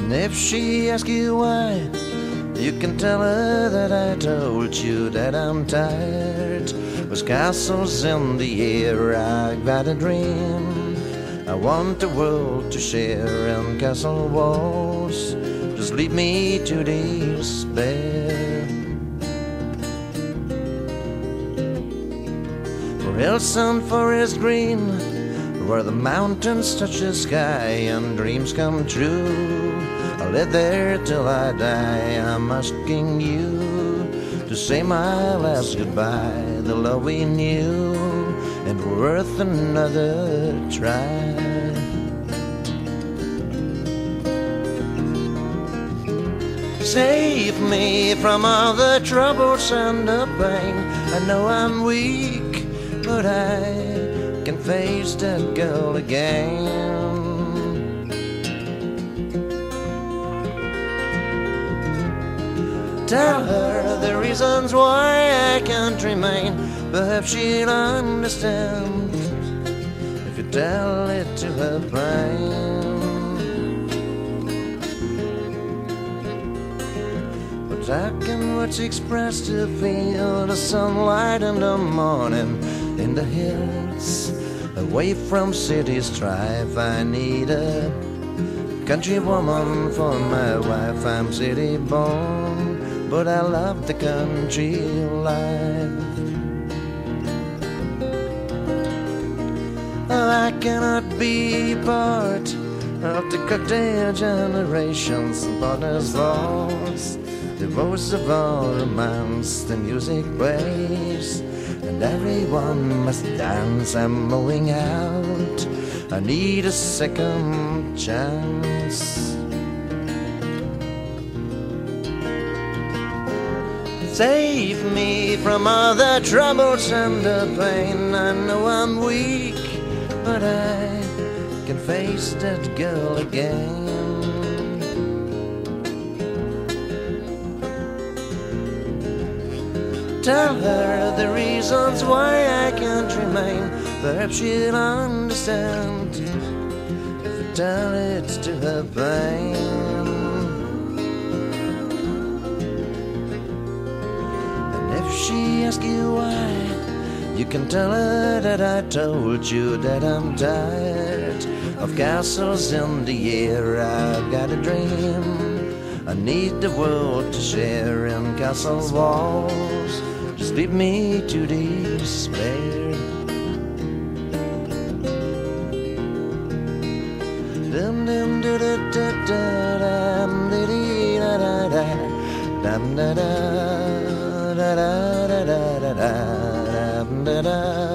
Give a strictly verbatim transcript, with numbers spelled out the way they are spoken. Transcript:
And if she asks you why, you can tell her that I told you that I'm tired. With castles in the air, I got a dream. I want the world to share in castle walls. Just lead me to despair. For hills and forest green, where the mountains touch the sky and dreams come true, I'll live there till I die. I'm asking you to say my last goodbye. The love we knew and worth another try. Save me from all the troubles and the pain. I know I'm weak, but I can face that girl again. Tell her the reasons why I can't remain. Perhaps she'll understand if you tell it to her plain. But how can words express to feel the sunlight in the morning in the hills, away from city strife? I need a country woman for my wife. I'm city born, but I love the country life. Oh, I cannot be part of the cocktail generations and partners lost. The voice of all romance, the music plays, and everyone must dance. I'm moving out, I need a second chance. Save me from all the troubles and the pain. I know I'm weak, but I can face that girl again. Tell her the reasons why I can't remain. Perhaps she'll understand if I tell it to her plain. She asks you why, you can tell her that I told you that I'm tired of castles in the air. I've got a dream, I need the world to share in castle walls. Just lead me to despair. Dum dum da da da da dum da dee da da da dum da da. Da da da da da da da da.